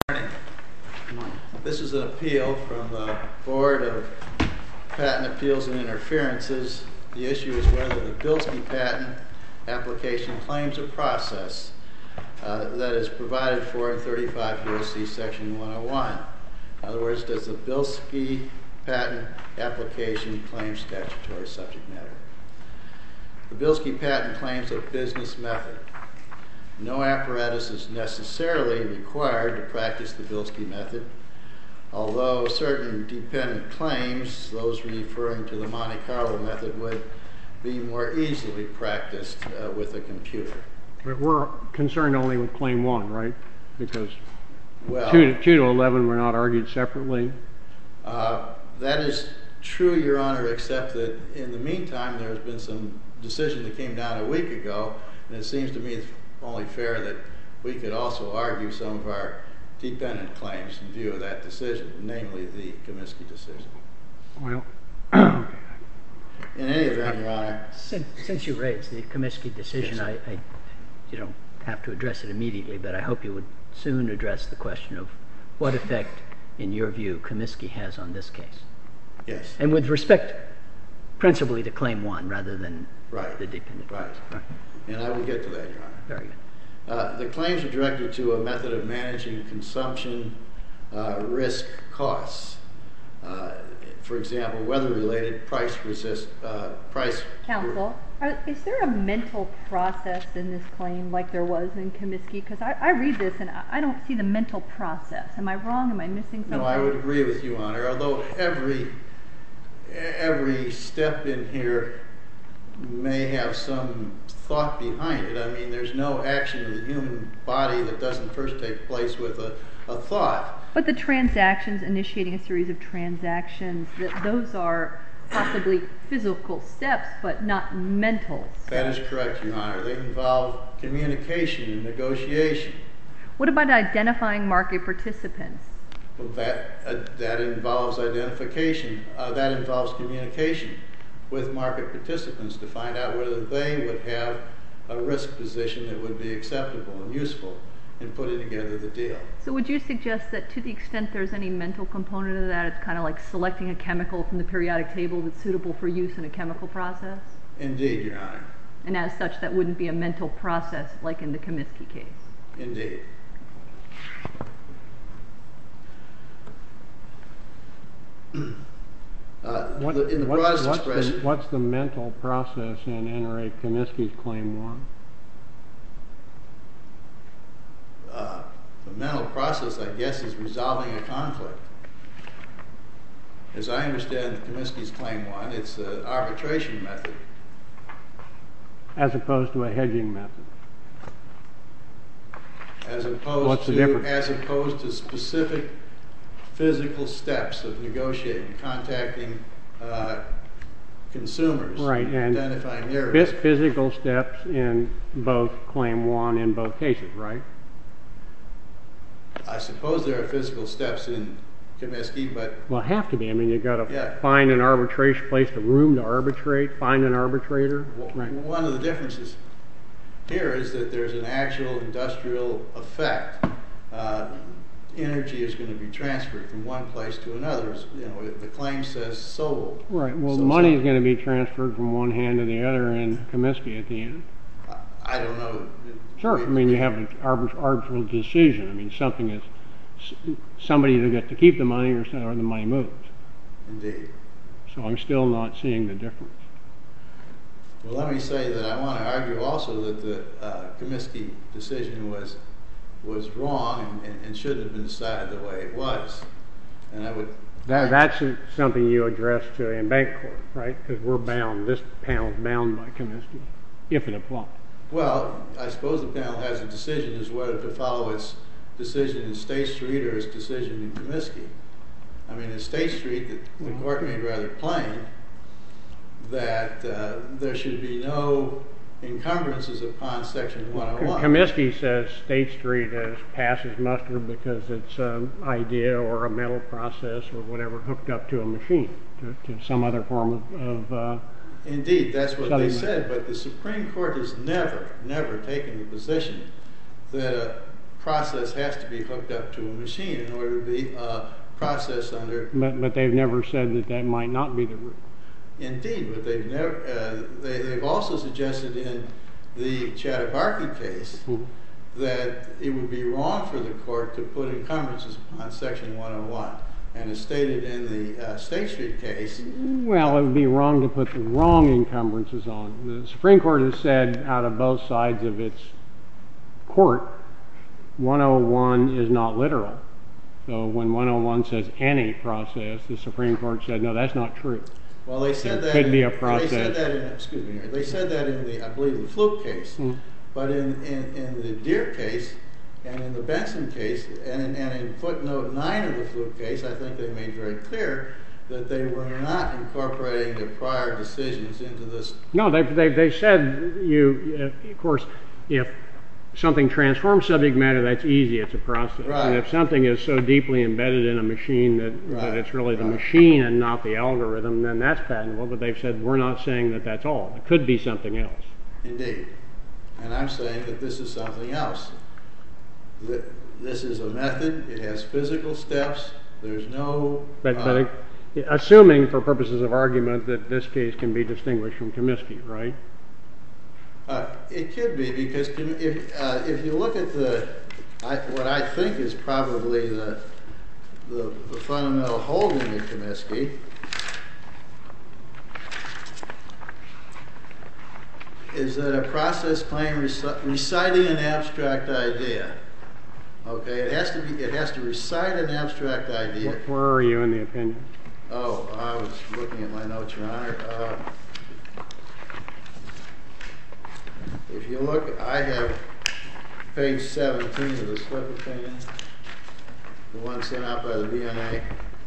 Morning. This is an appeal from the Board of Patent Appeals and Interferences. The issue is whether the Bilski patent application claims a process that is provided for in 35 U.S.C. Section 101. In other words, does the Bilski patent application claim statutory subject matter? The Bilski patent claims a business method. No apparatus is necessarily required to practice the Bilski method, although certain dependent claims, those referring to the Monte Carlo method, would be more easily practiced with a computer. But we're concerned only with Claim 1, right? Because 2 to 11 were not argued separately. That is true, Your Honor, except that in the meantime there has been some decision that came down a week ago, and it seems to me it's only fair that we could also argue some of our dependent claims in view of that decision, namely the Comiskey decision. Well, in any event, Your Honor, since you raised the Comiskey decision, yes, you don't have to address it immediately, but I hope you would soon address the question of what effect, in your view, Comiskey has on this case. Yes. And with respect principally to Claim 1 rather than the dependent claims. Right. And I will get to that, Your Honor. Very good. The claims are directed to a method of managing consumption risk costs. For example, weather-related price. Counsel, is there a mental process in this claim like there was in Comiskey? Because I read this and I don't see the mental process. Am I wrong? Am I missing something? No, I would agree with you, Honor. Although every step in here may have some thought behind it. I mean, there's no action of the human body that doesn't first take place with a thought. But the transactions, initiating a series of transactions, those are possibly physical steps, but not mental steps. That is correct, Your Honor. They involve communication and negotiation. What about identifying market participants? Well, that involves identification. That involves communication with market participants to find out whether they would have a risk position that would be acceptable and useful in putting together the deal. So would you suggest that to the extent there's any mental component of that, it's kind of like selecting a chemical from the periodic table that's suitable for use in a chemical process? Indeed, Your Honor. And as such, that wouldn't be a mental process like in the Comiskey case? Indeed. What's the mental process in N.R.A. Comiskey's Claim 1? The mental process, I guess, is resolving a conflict. As I understand Comiskey's Claim 1, it's an arbitration method. As opposed to a hedging method? As opposed to specific physical steps of negotiating, contacting consumers, right, and identifying their risk. Physical steps in both Claim 1 in both cases, right? I suppose there are physical steps in Comiskey, but... Well, have to be. I mean, you've got to find an arbitration place, a room to arbitrate, find an arbitrator. Right. One of the differences here is that there's an actual industrial effect. Energy is going to be transferred from one place to another. You know, the claim says sold. Right. Well, money is going to be transferred from one hand to the other in Comiskey at the end. I don't know. Sure. I mean, you have an arbitral decision. I mean, something is somebody either gets to keep the money or the money moves. Indeed. So I'm still not seeing the difference. Well, let me say that I want to argue also that the Comiskey decision was wrong and shouldn't have been decided the way it was. And I would... That's something you address to in bank court, right? Because we're bound. This panel is bound by Comiskey, if it applies. Well, I suppose the panel has a decision as whether to follow its decision in State Street or its decision in Comiskey. I mean, in State Street, the court made rather plain that there should be no encumbrances upon Section 101. Comiskey says State Street passes muster because it's an idea or a mental process or whatever hooked up to a machine, to some other form of Indeed, that's what they said, but the Supreme Court has never taken the position that process has to be hooked up to a machine in order to be a process under. But they've never said that that might not be the route. Indeed, but they've never. They've also suggested in the Chattabarkey case that it would be wrong for the court to put encumbrances upon Section 101. And as stated in the State Street case. Well, it would be wrong to put the wrong encumbrances on. The Supreme Court has said out of both sides of its court, 101 is not literal. So when 101 says any process, the Supreme Court said, no, that's not true. Well, they said that could be a process. They said that in, excuse me, they said that in the, I believe, the Fluke case. But in the Deere case and in the Benson case and in footnote 9 of the Fluke case, I think they made very clear that they were not incorporating the prior decisions into this. No, they said of course, if something transforms subject matter, that's easy, it's a process. Right. And if something is so deeply embedded in a machine that it's really the machine and not the algorithm, then that's patentable. But they've said we're not saying that that's all. It could be something else. Indeed. And I'm saying that this is something else. This is a method. It has physical steps. There's no. But assuming, for purposes of argument, that this case can be distinguished from Comiskey, right? It could be, because if you look at what I think is probably the fundamental holding of Comiskey, is that a process claim reciting an abstract idea. Okay, it has to recite an abstract idea. Where are you in the opinion? Oh, I was looking at my notes, Your Honor. If you look, I have page 17 of the slip opinion, the one sent out by the BNA.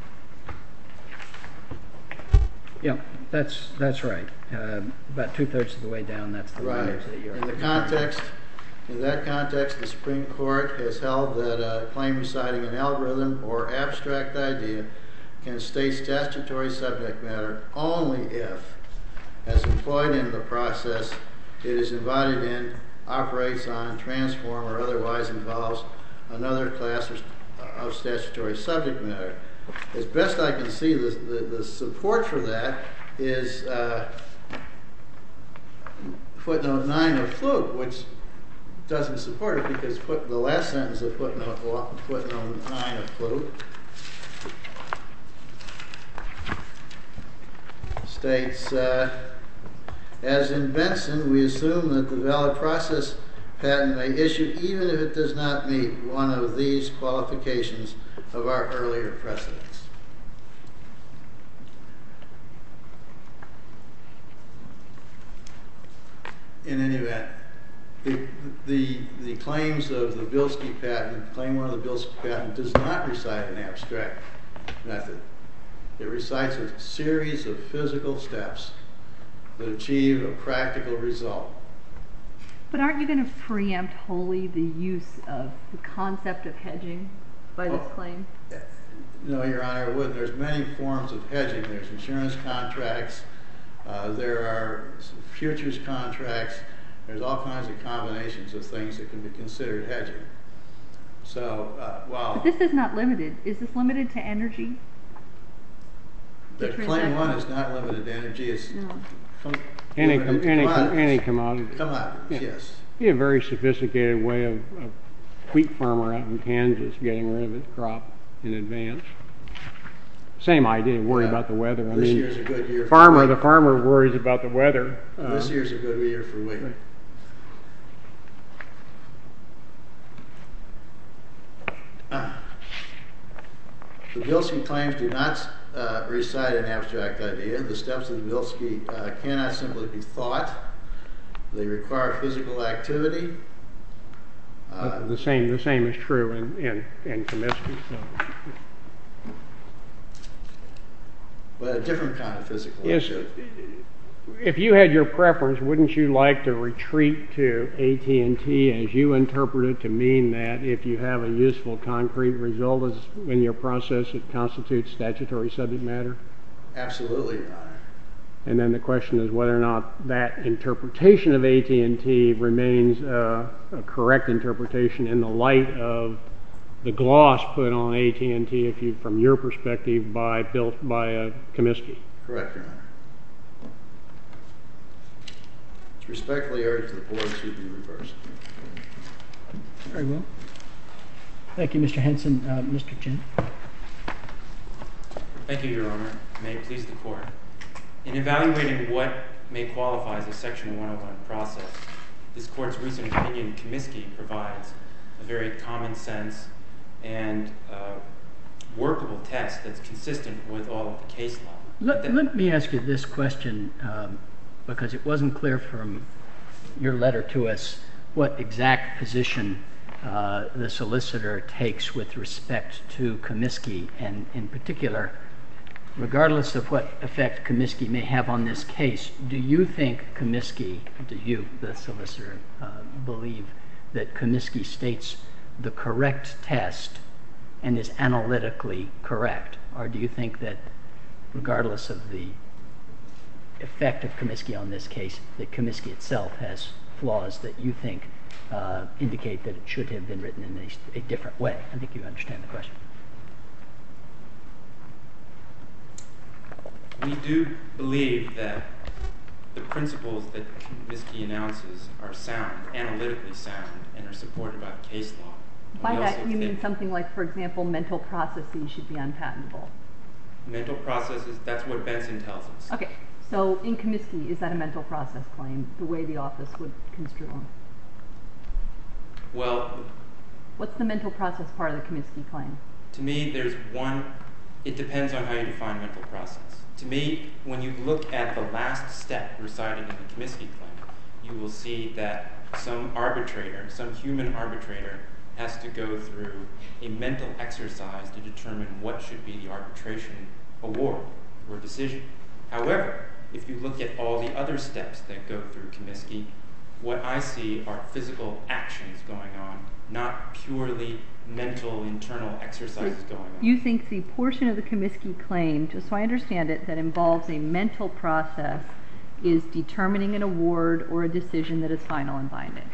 Yeah, that's right. About 2/3 of the way down, that's the language that you're. In that context, the Supreme Court has held that a claim reciting an algorithm or abstract idea can state statutory subject matter only if, as employed in the process, it is embodied in, operates on, transforms, or otherwise involves another class of statutory subject matter. As best I can see, the support for that is footnote 9 of Fluke, which doesn't support it because the last sentence of footnote 9 of Fluke states, as in Benson, we assume that the valid process patent may issue even if it does not meet one of these qualifications of our earlier precedents. In any event, the claims of the Bilski patent, claim 1 of the Bilski patent, does not recite an abstract method. It recites a series of physical steps that achieve a practical result. But aren't you going to preempt wholly the use of the concept of hedging by this claim? No, Your Honor, it wouldn't. There's many forms of hedging. There's insurance contracts. There are futures contracts. There's all kinds of combinations of things that can be considered hedging. So, But this is not limited. Is this limited to energy? The claim 1 is not limited to energy. It's any commodity. Commodities, Yeah. yes. Be a very sophisticated way of wheat farmer out in Kansas getting rid of his crop in advance. Same idea, worry about the weather. This year's a good year. The farmer worries about the weather. This year's a good year for wheat. Right. The Bilski claims do not recite an abstract idea. The steps of the Bilski cannot simply be thought. They require physical activity. The same is true in Comiskey. So. But a different kind of physical activity. If you had your preference, wouldn't you like to retreat to AT&T as you interpret it to mean that if you have a useful concrete result in your process, it constitutes statutory subject matter? Absolutely, Your Honor. And then the question is whether or not that interpretation of AT&T remains a correct interpretation in the light of the gloss put on AT&T, if you, from your perspective, by Comiskey. Correct, Your Honor. Respectfully urge the board should be reversed. Very well. Thank you, Mr. Henson. Mr. Chin. Thank you, Your Honor. May it please the Court. In evaluating what may qualify as a Section 101 process, this Court's recent opinion, Comiskey, provides a very common sense and workable test that's consistent with all of the case law. Let me ask you this question, because it wasn't clear from your letter to us what exact position the solicitor takes with respect to Comiskey, and in particular, regardless of what effect Comiskey may have on this case, do you think Comiskey, do you, the solicitor, believe that Comiskey states the correct test and is analytically correct? Or do you think that regardless of the effect of Comiskey on this case, that Comiskey itself has flaws that you think indicate that it should have been written in a different way? I think you understand the question. We do believe that the principles that Comiskey announces are sound, analytically sound, and are supported by the case law. By that, you mean something like, for example, mental processes should be unpatentable? Mental processes, that's what Benson tells us. Okay, so in Comiskey, is that a mental process claim, the way the office would construe them? Well, what's the mental process part of the Comiskey claim? To me, there's one, it depends on how you define mental process. To me, when you look at the last step recited in the Comiskey claim, you will see that some arbitrator, some human arbitrator, has to go through a mental exercise to determine what should be the arbitration award or decision. However, if you look at all the other steps that go through Comiskey, what I see are physical actions going on, not purely mental internal exercises going on. You think the portion of the Comiskey claim, just so I understand it, that involves a mental process is determining an award or a decision that is final and binding?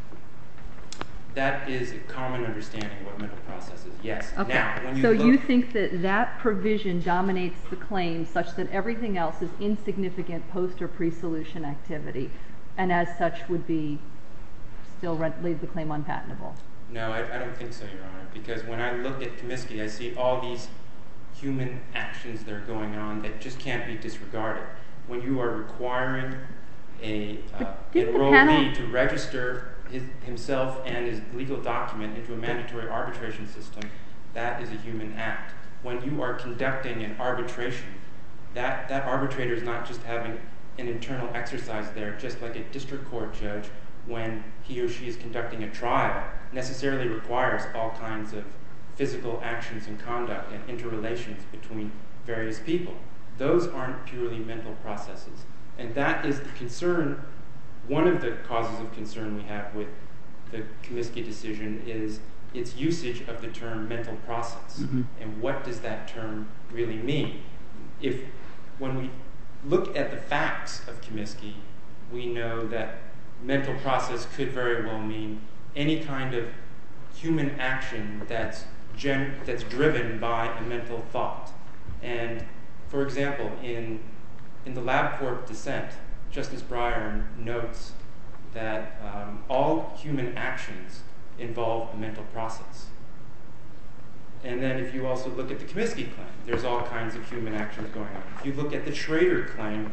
That is a common understanding of what mental process is, yes. Okay. Now, when you think that that provision dominates the claim such that everything else is insignificant post or pre-solution activity, and as such would be still leave the claim unpatentable? No, I don't think so, Your Honor, because when I look at Comiskey, I see all these human actions that are going on that just can't be disregarded. When you are requiring an enrollee to register himself and his legal document into a mandatory arbitration system, that is a human act. When you are conducting an arbitration, that arbitrator is not just having an internal exercise there, just like a district court judge, when he or she is conducting a trial, necessarily requires all kinds of physical actions and conduct and interrelations between various people. Those aren't purely mental processes. And that is the concern. One of the causes of concern we have with the Comiskey decision is its usage of the term mental process. Mm-hmm. And what does that term really mean? When we look at the facts of Comiskey, we know that mental process could very well mean any kind of human action that's driven by a mental thought. And for example, in the LabCorp dissent, Justice Breyer notes that all human actions involve a mental process. And then if you also look at the Comiskey claim, there's all kinds of human actions going on. If you look at the Schrader claim,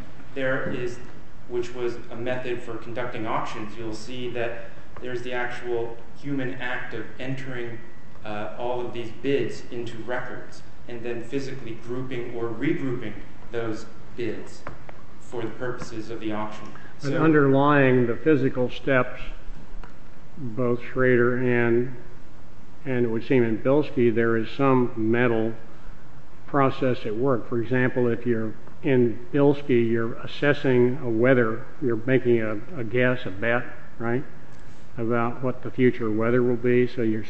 which was a method for conducting auctions, you'll see that there's the actual human act of entering all of these bids into records and then physically grouping or regrouping those bids for the purposes of the auction. But underlying the physical steps, both Schrader and it would seem in Bilski, there is some mental process at work. For example, if you're in Bilski, you're assessing a weather, you're making a guess, a bet, right, about what the future weather will be. So you're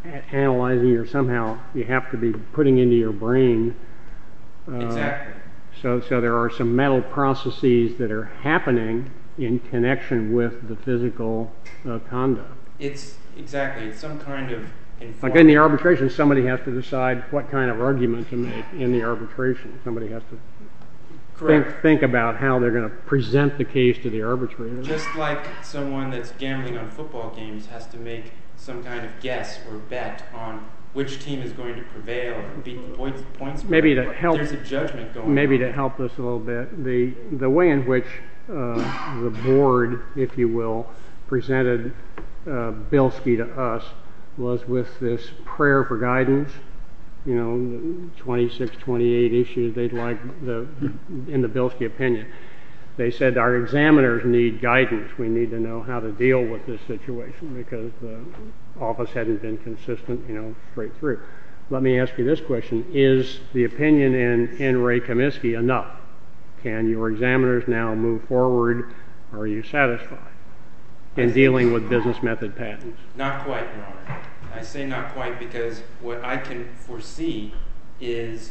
analyzing, you have to be putting into your brain. Exactly. So there are some mental processes that are happening in connection with the physical conduct. It's some kind of like in the arbitration, somebody has to decide what kind of argument to make in the arbitration. Somebody has to think about how they're going to present the case to the arbitrator. Just like someone that's gambling on football games has to make some kind of guess or bet on which team is going to prevail or beat the points. Maybe to help, there's a judgment going on. Maybe to help us a little bit, the way in which the board, if you will, presented Bilski to us was with this prayer for guidance. 26, 28 issues they'd like in the Bilski opinion. They said our examiners need guidance. We need to know how to deal with this situation because the office hadn't been consistent, straight through. Let me ask you this question. Is the opinion in Ray Comiskey enough? Can your examiners now move forward? Or are you satisfied in dealing with business method patents? Not quite, Your Honor. I say not quite because what I can foresee is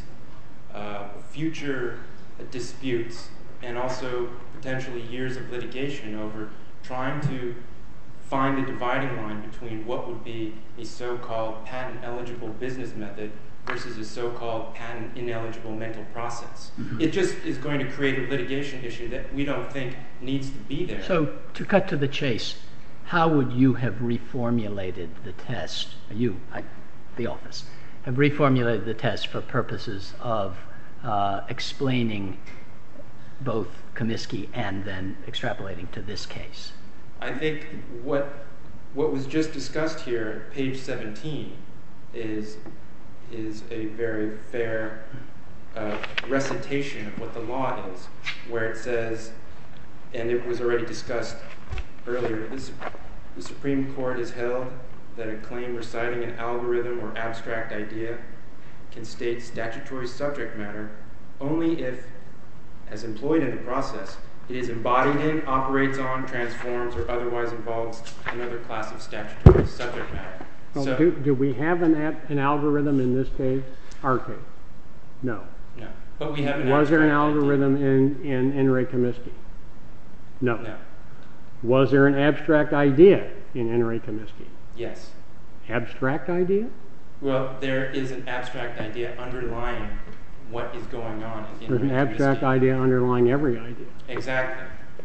future disputes and also potentially years of litigation over trying to find the dividing line between what would be a so-called patent-eligible business method versus a so-called patent-ineligible mental process. Mm-hmm. It just is going to create a litigation issue that we don't think needs to be there. So, to cut to the chase, how would you have reformulated the test? The office, have reformulated the test for purposes of explaining both Comiskey and then extrapolating to this case? I think what was just discussed here, page 17, is a very fair recitation of what the law is, where it says, and it was already discussed earlier, the Supreme Court has held that a claim reciting an algorithm or abstract idea can state statutory subject matter only if, as employed in the process, it is embodied in, operates on, transforms, or otherwise involves another class of statutory subject matter. Well, so, do we have an algorithm in this case? Our case? No. No. But we have an Was there an algorithm in Ray Comiskey? No. No. Was there an abstract idea in Ray Comiskey? Yes. Abstract idea? Well, there is an abstract idea underlying what is going on in There's Ray an abstract Comiskey. Idea underlying every idea. Exactly.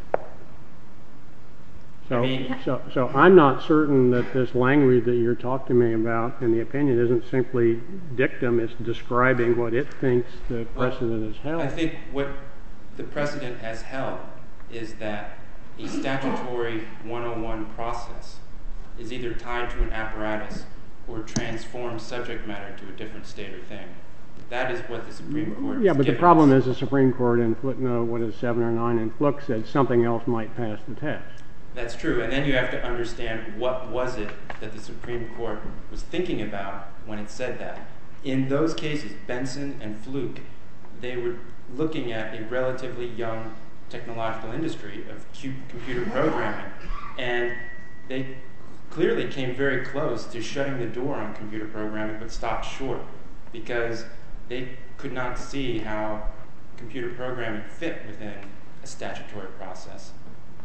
So I'm not certain that this language that you're talking to me about in the opinion isn't simply dictum, it's describing what it thinks the precedent has held. I think what the precedent has held is that a statutory 101 process is either tied to an apparatus or transforms subject matter to a different state or thing. That is what the Supreme Court has but the given problem us. is the Supreme Court in footnote, 7 or 9 in Fluke said something else might pass the test. That's true, and then you have to understand what was it that the Supreme Court was thinking about when it said that. In those cases, Benson and Fluke, they were looking at a relatively young technological industry of computer programming, and they clearly came very close to shutting the door on computer programming, but stopped short because they could not see how computer programming fit within a statutory process.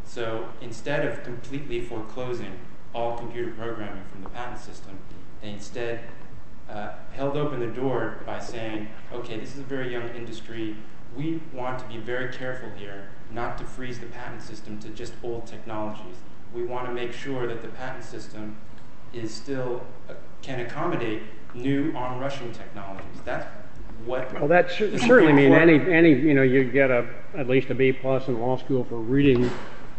So instead of completely foreclosing all computer programming from the patent system, they instead held open the door by saying, okay, this is a very young industry. We want to be very careful here not to freeze the patent system to just old technologies. We want to make sure that the patent system is still can accommodate new on-rushing technologies. That's what. Well, that certainly mean any you get at least a B+ in law school for reading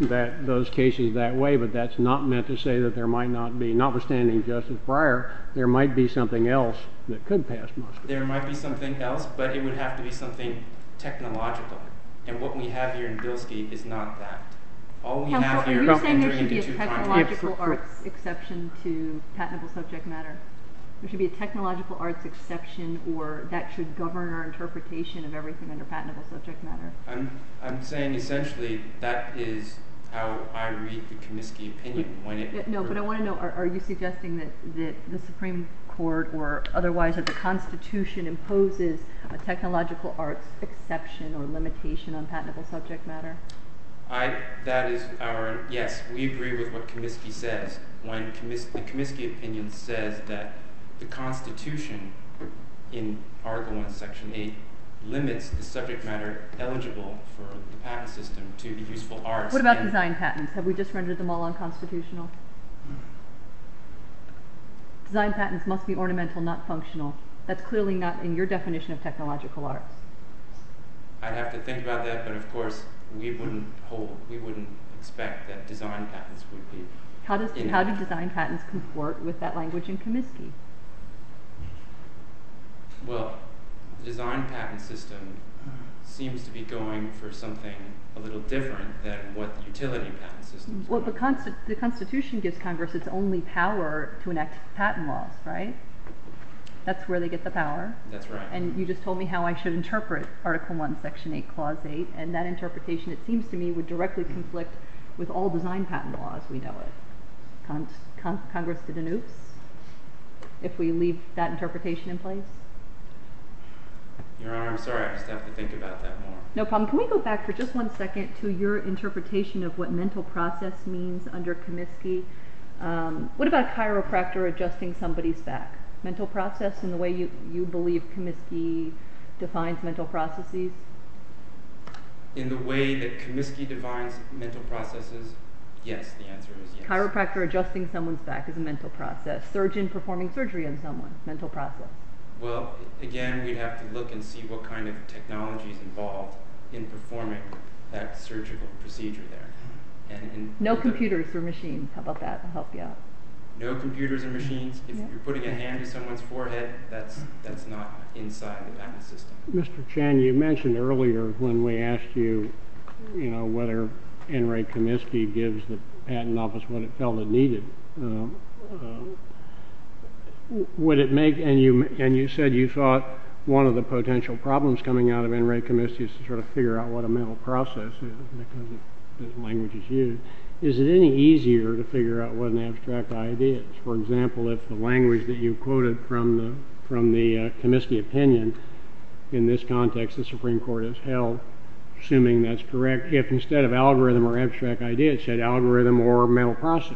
those cases that way, but that's not meant to say that there might not be, notwithstanding Justice Breyer, there might be something else that could pass muster. There might be something else, but it would have to be something technological. And what we have here in Bilski is not that. All we have here is are you saying there entering should be a into technological arts exception to patentable subject matter? There should be a technological arts exception, or that should govern our interpretation of everything under patentable subject matter? I'm saying essentially that is how I read the Comiskey opinion when it... No, but I want to know, are you suggesting that the Supreme Court or otherwise that the Constitution imposes a technological arts exception or limitation on patentable subject matter? Yes, we agree with what Comiskey says. When the Comiskey opinion says that the Constitution in Article 1, Section 8 limits the subject matter eligible for the patent system to the useful arts. What about design patents? Have we just rendered them all unconstitutional? Design patents must be ornamental, not functional. That's clearly not in your definition of technological arts. I'd have to think about that, but of course we wouldn't expect that design patents would be... How do design patents comport with that language in Comiskey? Well, the design patent system seems to be going for something a little different than what the utility patent system is. Well, the Constitution gives Congress its only power to enact patent laws, right? That's where they get the power. That's right. And you just told me how I should interpret Article 1, Section 8, Clause 8, and that interpretation, it seems to me, would directly conflict with all design patent laws we know it. Congress did an oops if we leave that interpretation in place? Your Honor, I'm sorry, I just have to think about that more. No problem. Can we go back for just 1 second to your interpretation of what mental process means under Comiskey? What about a chiropractor adjusting somebody's back? Mental process in the way you believe Comiskey defines mental processes? In the way that Comiskey defines mental processes, yes, the answer is yes. Chiropractor adjusting someone's back is a mental process. Surgeon performing surgery on someone, mental process. Well, again, we'd have to look and see what kind of technology is involved in performing that surgical procedure there. No computers or machines. How about that? I'll help you out. No computers or machines. If you're putting a hand to someone's forehead, that's not inside the patent system. Mr. Chan, you mentioned earlier when we asked you, whether N. Ray Comiskey gives the Patent Office what it felt it needed. Would it make, and you said you thought one of the potential problems coming out of N. Ray Comiskey is to sort of figure out what a mental process is because the language is used. Is it any easier to figure out what an abstract idea is? For example, if the language that you quoted from the Comiskey opinion, in this context the Supreme Court has held, assuming that's correct, if instead of algorithm or abstract idea it said algorithm or mental process.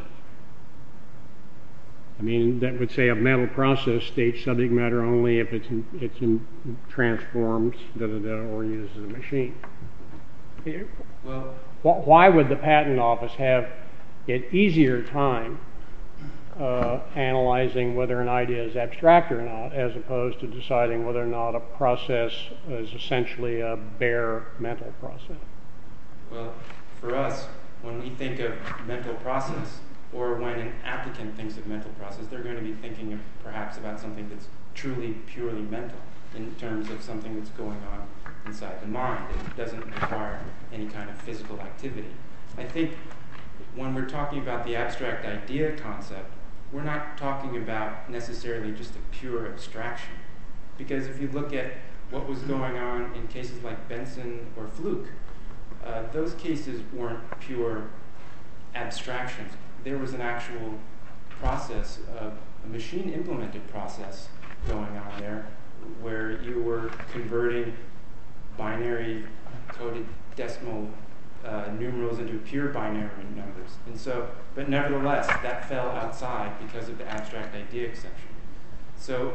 I mean, that would say a mental process states subject matter only if it's transforms, or uses a machine. Well, why would the Patent Office have an easier time analyzing whether an idea is abstract or not, as opposed to deciding whether or not a process is essentially a bare mental process? Well, for us, when we think of mental process, or when an applicant thinks of mental process, they're going to be thinking perhaps about something that's truly, purely mental, in terms of something that's going on inside the mind. It doesn't require any kind of physical activity. I think when we're talking about the abstract idea concept, we're not talking about necessarily just a pure abstraction. Because if you look at what was going on in cases like Benson or Fluke, those cases weren't pure abstractions. There was an actual process, a machine-implemented process going on there, where you were converting binary coded decimal numerals into pure binary numbers. And so, but nevertheless, that fell outside because of the abstract idea exception. So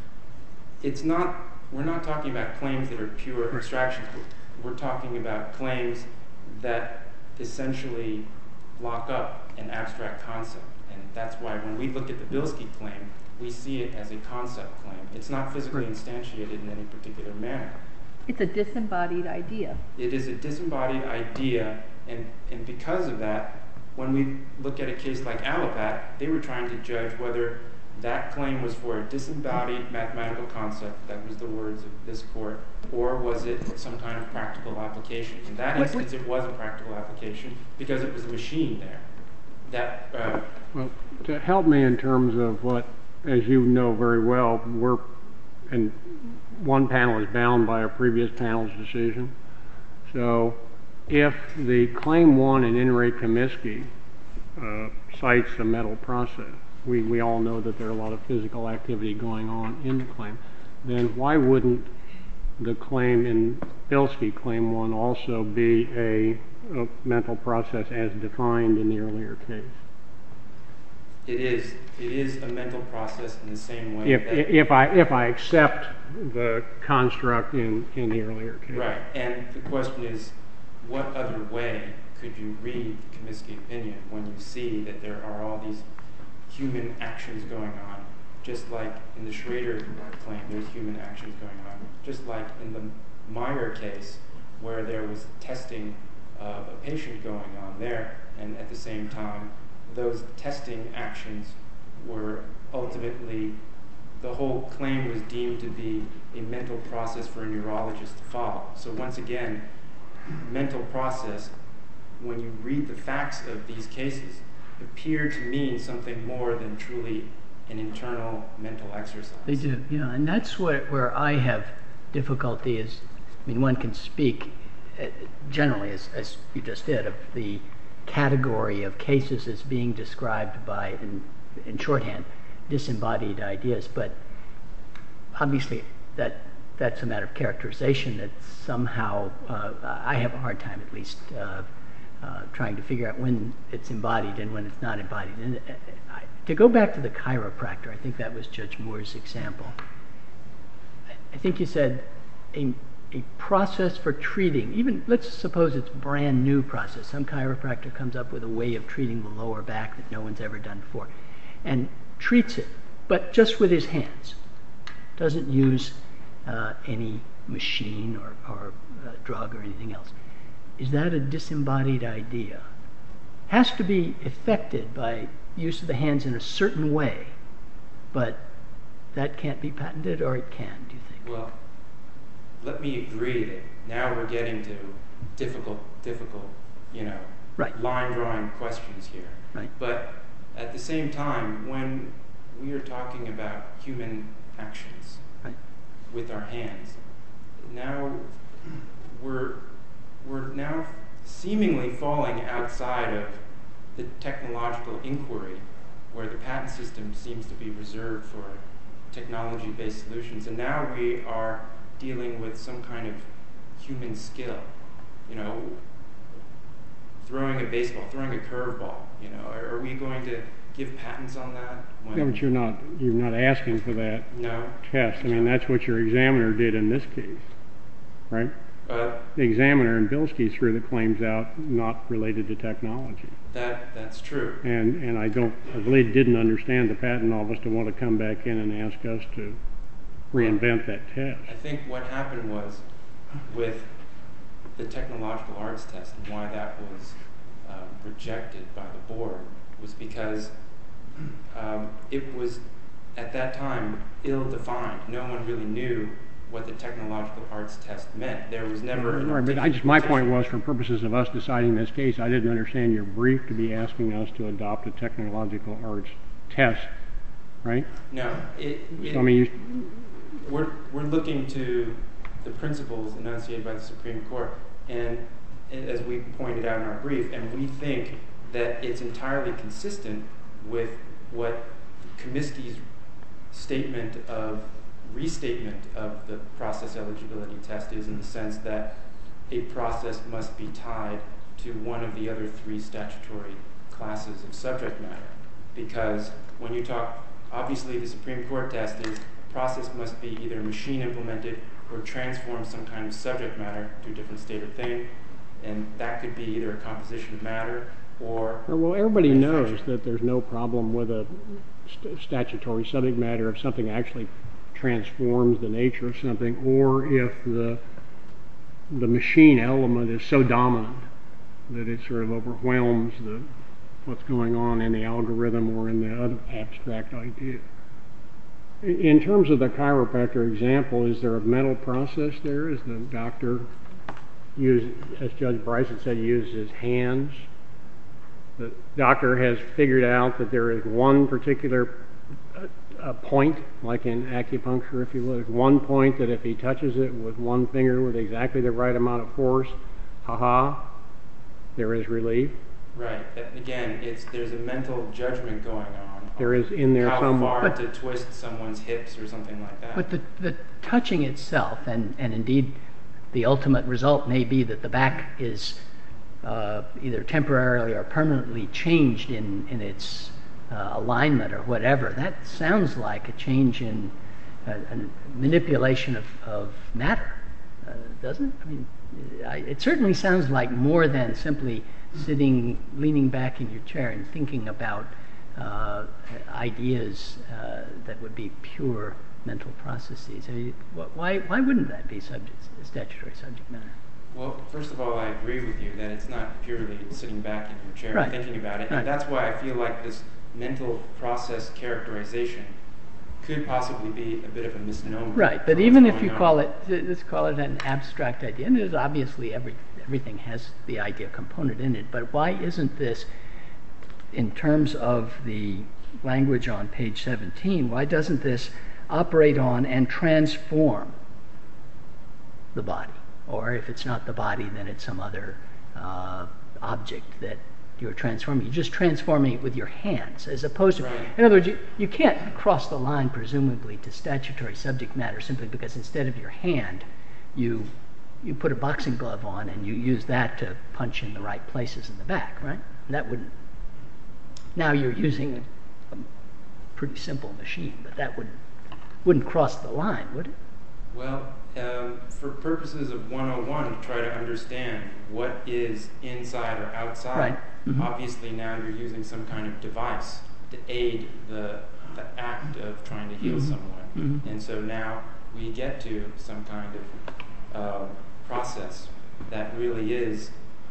we're not talking about claims that are pure abstractions. We're talking about claims that essentially lock up an abstract concept. And that's why when we look at the Bilski claim, we see it as a concept claim. It's not physically instantiated in any particular manner. It's a disembodied idea. It is a disembodied idea, and because of that, when we look at a case like Allopat, they were trying to judge whether that claim was for a disembodied mathematical concept, that was the words of this court, or was it some kind of practical application. In that instance, it was a practical application because it was a machine there. Well, to help me in terms of what, as you know very well, one panel is bound by a previous panel's decision. So if the Claim 1 in In re Comiskey cites a mental process, we all know that there are a lot of physical activity going on in the claim, then why wouldn't the claim in Bilski, Claim 1, also be a mental process as defined in the earlier case? It is a mental process in the same way. If I accept the construct in the earlier case. Right, and the question is, what other way could you read the Comiskey opinion when you see that there are all these human actions going on, just like in the Schrader claim there's human actions going on, just like in the Meyer case where there was testing of a patient going on there, and at the same time those testing actions were ultimately, the whole claim was deemed to be a mental process for a neurologist to follow. So once again, mental process, when you read the facts of these cases, appear to mean something more than truly an internal mental exercise. They do, yeah, and that's where I have difficulty is, I mean, one can speak generally, as you just did, of the category of cases as being described by, in shorthand, disembodied ideas, but obviously that's a matter of characterization that somehow I have a hard time at least trying to figure out when it's embodied and when it's not embodied. And to go back to the chiropractor, I think that was Judge Moore's example. I think you said a process for treating, even let's suppose it's a brand new process. Some chiropractor comes up with a way of treating the lower back that no one's ever done before and treats it, but just with his hands. Doesn't use any machine or drug or anything else. Is that a disembodied idea? Has to be affected by use of the hands in a certain way, but that can't be patented, or it can, do you think? Well, let me agree that now we're getting to difficult, right, line drawing questions here. Right. But at the same time, when we are talking about human actions, right, with our hands, now we're now seemingly falling outside of the technological inquiry, where the patent system seems to be reserved for technology-based solutions, and now we are dealing with some kind of human skill. Throwing a baseball, throwing a curveball. Are we going to give patents on that? Yeah, but you're not asking for that test. I mean, that's what your examiner did in this case, right? The examiner in Bilski threw the claims out not related to technology. That's true. And I really didn't understand the patent office to want to come back in and ask us to reinvent that test. I think what happened was, with the technological arts test and why that was rejected by the board, was because it was, at that time, ill-defined. No one really knew what the technological arts test meant. There was never an Right, but my point was, for purposes of us deciding this case, I didn't understand your brief to be asking us to adopt a technological arts test, right? No. So, I mean, we're looking to the principles enunciated by the Supreme Court, and as we pointed out in our brief, and we think that it's entirely consistent with what Comiskey's restatement of the process eligibility test is, in the sense that a process must be tied to one of the other three statutory classes of subject matter. Because when you talk, obviously the Supreme Court test is process must be either machine implemented or transform some kind of subject matter to a different state or thing, and that could be either a composition of matter or... Well, everybody knows that there's no problem with a statutory subject matter if something actually transforms the nature of something, or if the machine element is so dominant that it sort of overwhelms what's going on in the algorithm or in the other abstract idea. In terms of the chiropractor example, is there a mental process there? Is the doctor, as Judge Bryson said, use his hands? The doctor has figured out that there is one particular point, like in acupuncture, if you will, one point that if he touches it with one finger with exactly the right amount of force, there is relief. Right. Again, there's a mental judgment going on. There is in there how somewhere. far to twist someone's hips or something like that. But the touching itself, and indeed the ultimate result may be that the back is either temporarily or permanently changed in its alignment or whatever. That sounds like a change in a manipulation of matter, doesn't it? I mean, it certainly sounds like more than simply leaning back in your chair and thinking about ideas that would be pure mental processes. I mean, why wouldn't that be statutory subject matter? Well, first of all, I agree with you that it's not purely sitting back in your chair and thinking about it. Right. And that's why I feel like this mental process characterization could possibly be a bit of a misnomer. Right, but even if you call it, let's call it an abstract idea, and there's obviously everything has the idea component in it, but why isn't this, in terms of the language on page 17, why doesn't this operate on and transform the body? Or if it's not the body, then it's some other object that you're transforming. You're just transforming it with your hands, as opposed to... Right. In other words, you can't cross the line, presumably, to statutory subject matter simply because instead of your hand, you put a boxing glove on and you use that to punch in the right places in the back, right? That wouldn't... Now you're using a pretty simple machine, but that wouldn't cross the line, would it? Well, for purposes of 101, to try to understand what is inside or outside, Right. Mm-hmm. Obviously now you're using some kind of device to aid the act of trying to heal someone. Mm-hmm. And so now we get to some kind of process that really is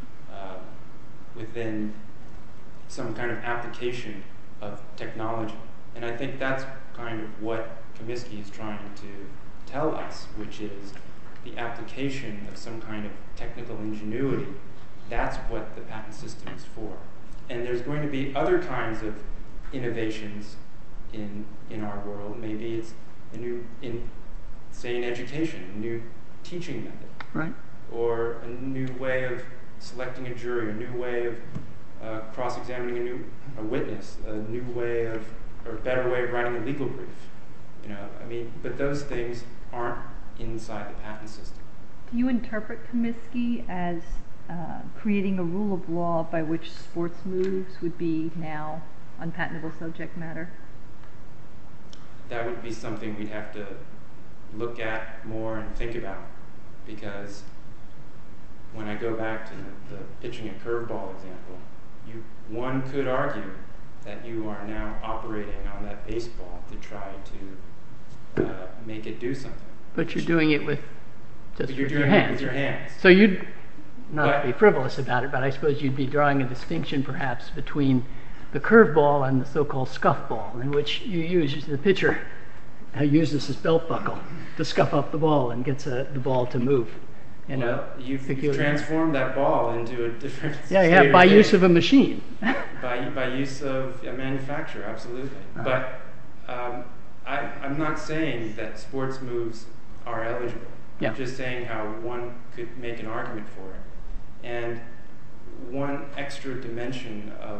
within some kind of application of technology. And I think that's kind of what Comiskey is trying to tell us, which is the application of some kind of technical ingenuity. That's what the patent system is for. And there's going to be other kinds of innovations in our world. Maybe it's a new, say in education, a new teaching method. Right. Or a new way of selecting a jury, a new way of cross-examining a witness, a new way of, or a better way of writing a legal brief. But those things aren't inside the patent system. Do you interpret Comiskey as creating a rule of law by which sports moves would be now unpatentable subject matter? That would be something we'd have to look at more and think about, because when I go back to the pitching a curveball example, one could argue that you are now operating on that baseball to try to make it do something. But you're doing it with your hands. With your hands. So you'd not be frivolous about it, but I suppose you'd be drawing a distinction perhaps between the curveball and the so-called scuff ball, in which the pitcher uses his belt buckle to scuff up the ball and gets the ball to move. You've transformed that ball into a different state by use of a machine. by use of a manufacturer, absolutely. But I'm not saying that sports moves are eligible. Yeah. I'm just saying how one could make an argument for it. And one extra dimension of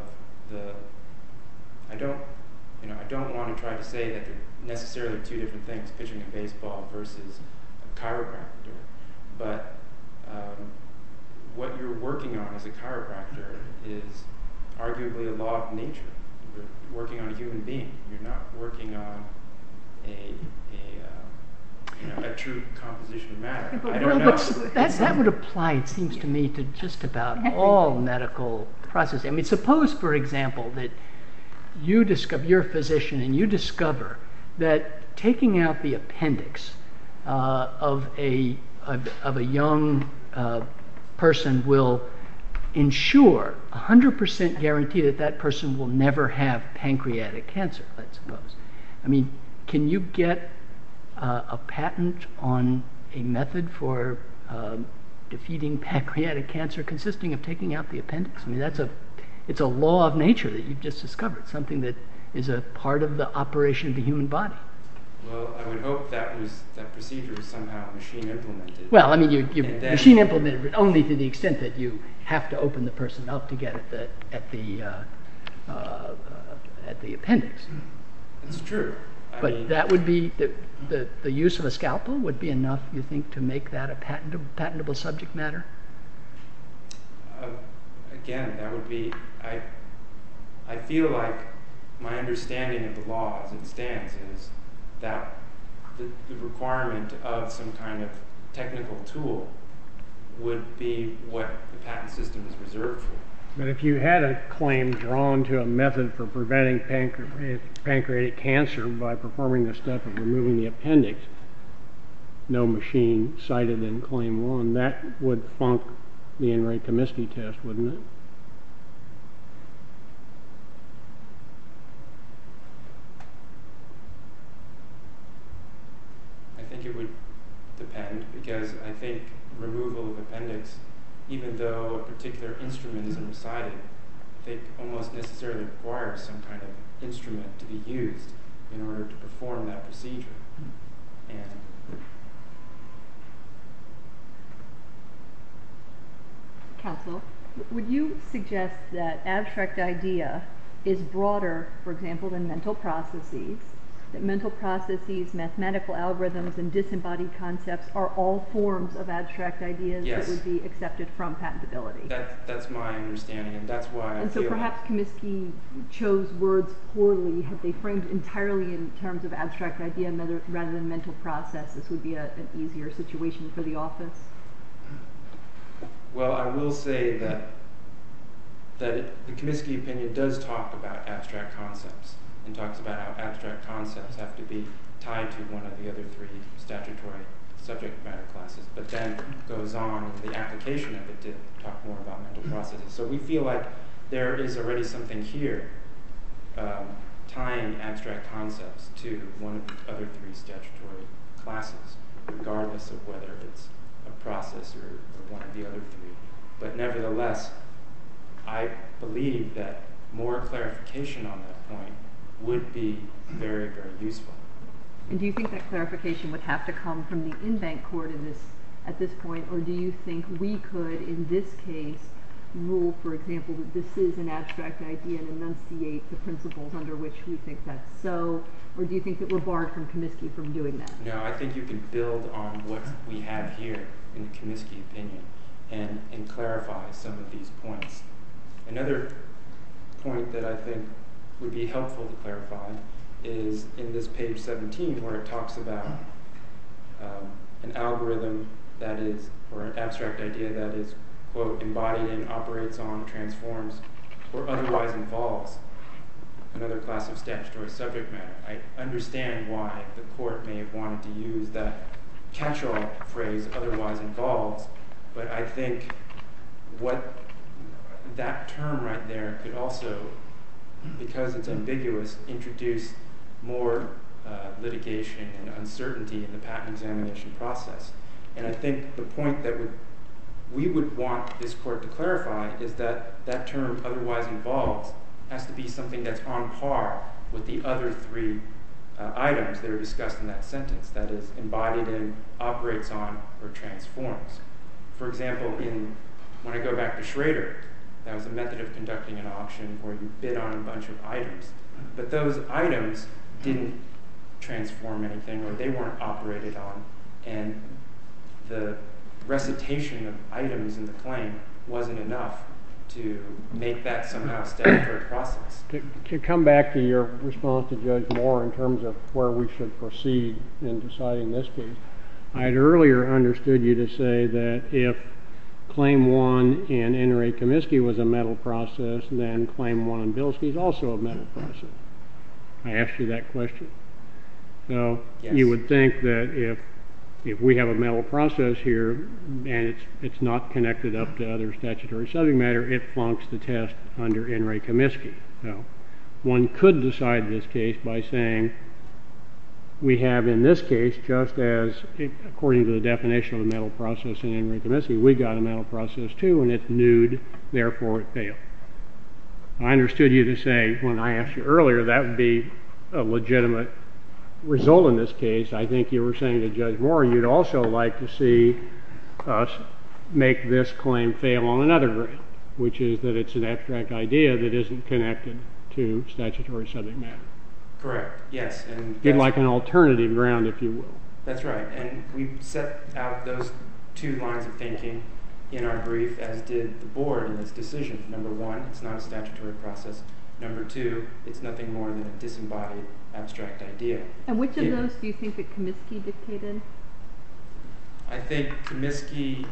I don't want to try to say that they're necessarily two different things, pitching a baseball versus a chiropractor. But what you're working on as a chiropractor is arguably a law of nature. You're working on a human being. You're not working on a true composition of matter. Yeah, I don't know. That would apply, it seems to me, to just about all medical processes. I mean, suppose, for example, that you're a physician and you discover that taking out the appendix of a young person will ensure 100% guarantee that person will never have pancreatic cancer, let's suppose. I mean, can you get a patent on a method for defeating pancreatic cancer consisting of taking out the appendix? I mean, it's a law of nature that you've just discovered, something that is a part of the operation of the human body. Well, I would hope that procedure was somehow machine implemented. Well, I mean, you And then- machine implemented it only to the extent that you have to open the person up to get at the appendix. It's true. I But mean, that would be the use of a scalpel would be enough, you think, to make that a patentable subject matter? again, that would be. I feel like my understanding of the law as it stands is that the requirement of some kind of technical tool would be what the patent system is reserved for. But if you had a claim drawn to a method for preventing pancreatic cancer by performing the step of removing the appendix, no machine cited in Claim 1, that would flunk the In re Comiskey test, wouldn't it? I think it would depend, because I think removal of appendix, even though a particular instrument isn't recited, I think almost necessarily requires some kind of instrument to be used in order to perform that procedure. And Counsel, would you suggest that abstract idea is broader, for example, than mental processes, that mental processes, mathematical algorithms, and disembodied concepts are all forms of abstract ideas Yes. that would be accepted from patentability? that's my understanding, and that's why I And feel so perhaps Comiskey chose words poorly. Had they framed entirely in terms of abstract idea rather than mental process, this would be an easier situation for the office? Well, I will say that the Comiskey opinion does talk about abstract concepts, and talks about how abstract concepts have to be tied to one of the other three statutory subject matter classes, but then goes on in the application of it to talk more about mental processes. So we feel like there is already something here tying abstract concepts to one of the other three statutory classes, regardless of whether it's a process or one of the other three. But nevertheless, I believe that more clarification on that point would be very, very useful. And do you think that clarification would have to come from the in-bank court at this point, or do you think we could, in this case, rule, for example, that this is an abstract idea and enunciate the principles under which we think that's so, or do you think that we're barred from Comiskey from doing that? No, I think you can build on what we have here in the Comiskey opinion and clarify some of these points. Another point that I think would be helpful to clarify is in this page 17, where it talks about an algorithm that is, or an abstract idea that is, quote, embodied in, operates on, transforms, or otherwise involves another class of statutory subject matter. I understand why the court may have wanted to use that catch-all phrase, otherwise involves, but I think what that term right there could also, because it's ambiguous, introduce more litigation and uncertainty in the patent examination process. And I think the point that we would want this court to clarify is that that term, otherwise involves, has to be something that's on par with the other three items that are discussed in that sentence, that is, embodied in, operates on, or transforms. For example, when I go back to Schrader, that was a method of conducting an auction where you bid on a bunch of items. But those items didn't transform anything, or they weren't operated on, and the recitation of items in the claim wasn't enough to make that somehow a statutory process. To come back to your response to Judge Moore in terms of where we should proceed in deciding this case, I had earlier understood you to say that if Claim 1 in In re Comiskey was a mental process, then Claim 1 in Bilski is also a mental process. I asked you that question. So Yes. You would think that if we have a mental process here and it's not connected up to other statutory subject matter, it flunks the test under In re Comiskey. So one could decide this case by saying we have in this case, just as according to the definition of a mental process in re Comiskey, we got a mental process too, and it's nude, therefore it failed. I understood you to say, when I asked you earlier, that would be a legitimate result in this case, I think you were saying to Judge Moore, you'd also like to see us make this claim fail on another ground, which is that it's an abstract idea that isn't connected to statutory subject matter. Correct, yes. And You'd like an alternative ground, if you will. that's right, and we set out those two lines of thinking in our brief, as did the board in its decision. Number one, it's not a statutory process. Number two, it's nothing more than a disembodied abstract idea. And which of those do you think that Comiskey dictated? I think Comiskey,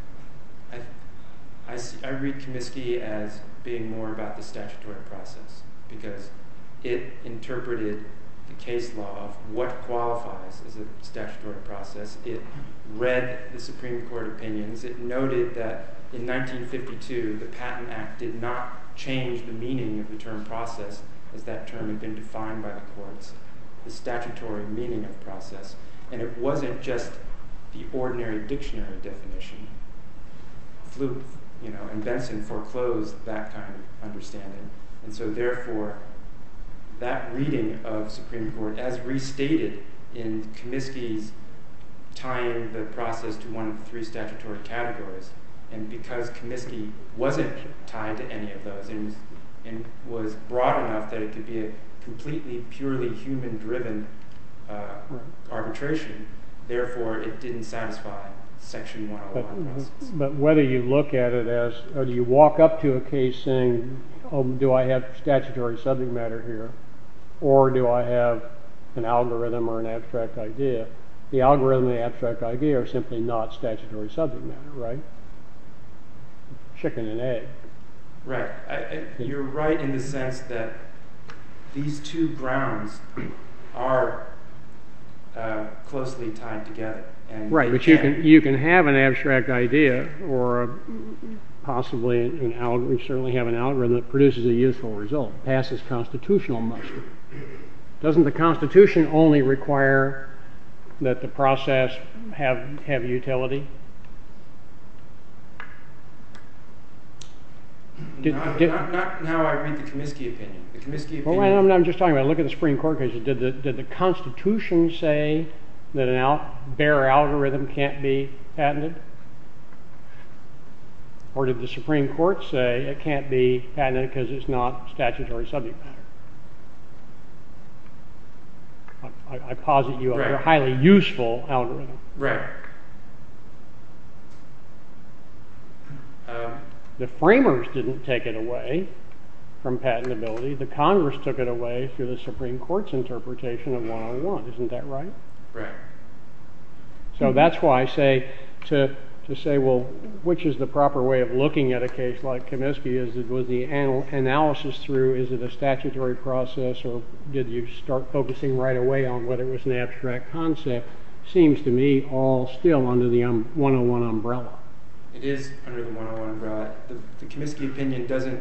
I read Comiskey as being more about the statutory process, because it interpreted the case law of what qualifies as a statutory process. It read the Supreme Court opinions. It noted that in 1952, the Patent Act did not change the meaning of the term process, as that term had been defined by the courts, the statutory meaning of process. And it wasn't just the ordinary dictionary definition. Fluke, and Benson foreclosed that kind of understanding. And so therefore, that reading of Supreme Court, as restated in Comiskey's tying the process to one of the three statutory categories, and because Comiskey wasn't tied to any of those and was broad enough that it could be a completely, purely human-driven arbitration, therefore it didn't satisfy Section 101 process. But whether you look at it as, or do you walk up to a case saying, oh, do I have statutory subject matter here, or do I have an algorithm or an abstract idea? The algorithm and the abstract idea are simply not statutory subject matter, right? Chicken and egg. Right. You're right in the sense that these two grounds are closely tied together. And right, but you can have an abstract idea or possibly an algorithm. You certainly have an algorithm that produces a useful result, passes constitutional muster. Doesn't the Constitution only require that the process have utility? Not how I read the Comiskey opinion. The Comiskey opinion. Well, I'm just talking about. Look at the Supreme Court cases. Did the Constitution say that an bare algorithm can't be patented, or did the Supreme Court say it can't be patented because it's not statutory subject matter? I posit you a highly useful algorithm. Right. The framers didn't take it away from patentability. The Congress took it away through the Supreme Court's interpretation of 101. Isn't that right? Right. So that's why I say to say, well, which is the proper way of looking at a case like Comiskey? Was the analysis through, is it a statutory process, or did you start focusing right away on whether it was an abstract concept? Seems to me all still under the 101 umbrella. It is under the 101 umbrella. The Comiskey opinion doesn't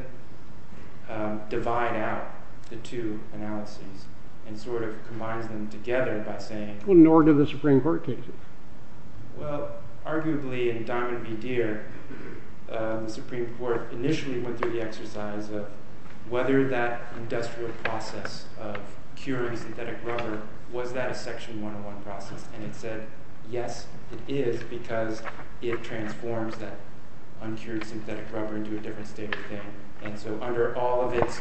divide out the two analyses and sort of combines them together by saying... Well, nor do the Supreme Court cases. Well, arguably in Diamond v. Deere, the Supreme Court initially went through the exercise of whether that industrial process of curing synthetic rubber, was that a Section 101 process? And it said, yes, it is, because it transforms that uncured synthetic rubber into a different state of thing. And so under all of its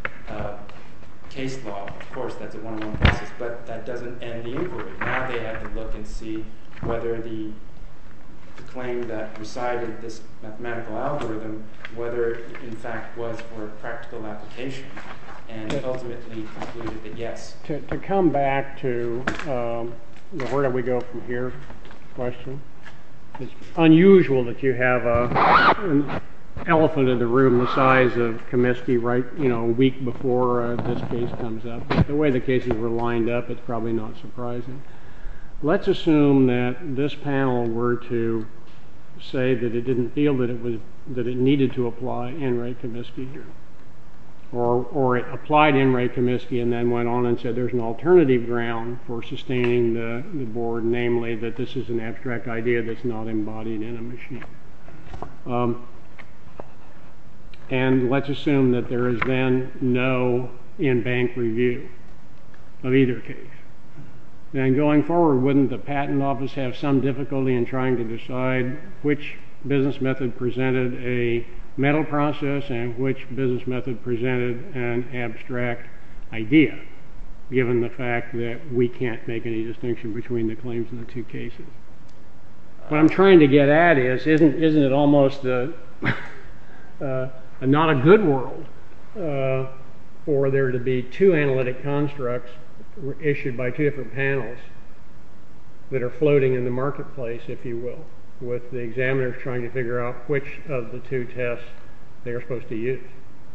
case law, of course, that's a 101 process, but that doesn't end the inquiry. Now they have to look and see whether the claim that recited this mathematical algorithm, whether it in fact was for a practical application, and ultimately concluded that yes. To come back to where do we go from here question, it's unusual that you have an elephant in the room the size of Comiskey right, a week before this case comes up. But the way the cases were lined up, it's probably not surprising. Let's assume that this panel were to say that it didn't feel that it needed to apply In re Comiskey here, or it applied In re Comiskey and then went on and said there's an alternative ground for sustaining the board, namely that this is an abstract idea that's not embodied in a machine. And let's assume that there is then no in-bank review of either case. then going forward, wouldn't the patent office have some difficulty in trying to decide which business method presented a mental process and which business method presented an abstract idea, given the fact that we can't make any distinction between the claims in the two cases? What I'm trying to get at is, isn't it almost not a good world for there to be two analytic constructs issued by two different panels that are floating in the marketplace, if you will, with the examiners trying to figure out which of the two tests they are supposed to use?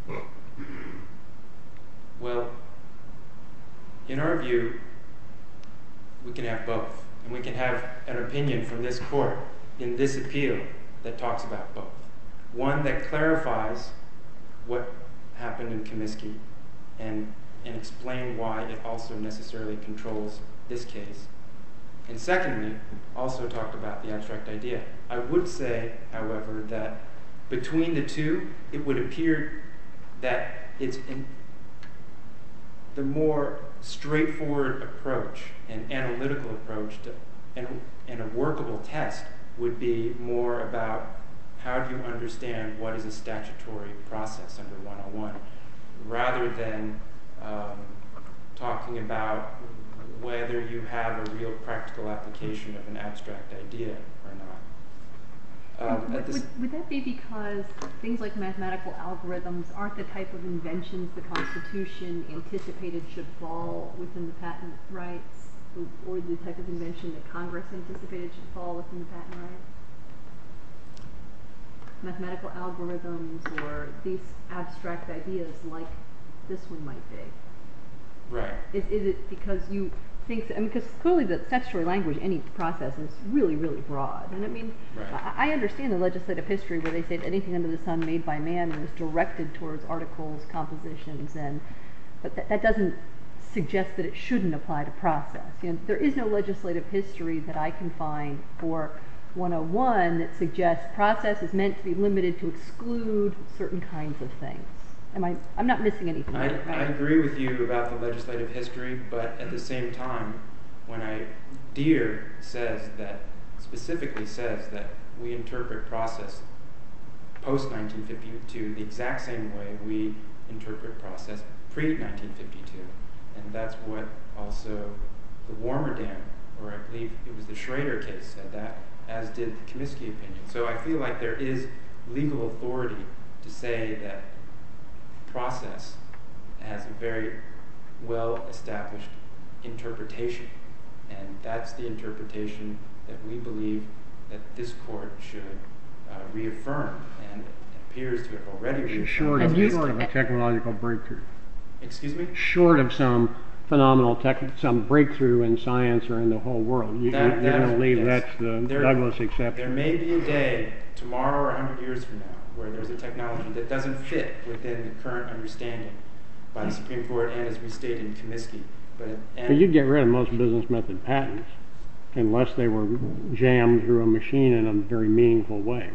Well, in our view, we can have both. And we can have an opinion from this court in this appeal that talks about both. One that clarifies what happened in Comiskey and explain why it also necessarily controls this case. And secondly, also talked about the abstract idea. I would say, however, that between the two, it would appear that it's the more straightforward approach and analytical approach and a workable test would be more about how do you understand what is a statutory process under 101, rather than talking about whether you have a real practical application of an abstract idea or not. Would that be because things like mathematical algorithms aren't the type of inventions the Constitution anticipated should fall within the patent rights, or the type of invention that Congress anticipated should fall within the patent rights? Mathematical algorithms or these abstract ideas like this one might be. Right. Is it because you think, because clearly the statutory language, any process, is really, really broad. And I mean, right. I understand the legislative history where they say that anything under the sun made by man was directed towards articles, compositions, but that doesn't suggest that it shouldn't apply to process. There is no legislative history that I can find for 101 that suggests process is meant to be limited to exclude certain kinds of things. I'm not missing anything. I agree with you about the legislative history, but at the same time, when Deere specifically says that we interpret process post-1952 the exact same way we interpret process pre-1952. And that's what also the Warmerdam, or I believe it was the Schrader case, said that, as did the Comiskey opinion. So I feel like there is legal authority to say that process has a very well-established interpretation. And that's the interpretation that we believe that this court should reaffirm, and it appears to have already reaffirmed. Short of a technological breakthrough. Excuse me? Short of some phenomenal some breakthrough in science or in the whole world. You're going to leave that's the Douglas exception. There may be a day, tomorrow or 100 years from now, where there's a technology that doesn't fit within the current understanding by the Supreme Court and as we stated in Comiskey. But you'd get rid of most business method patents unless they were jammed through a machine in a very meaningful way,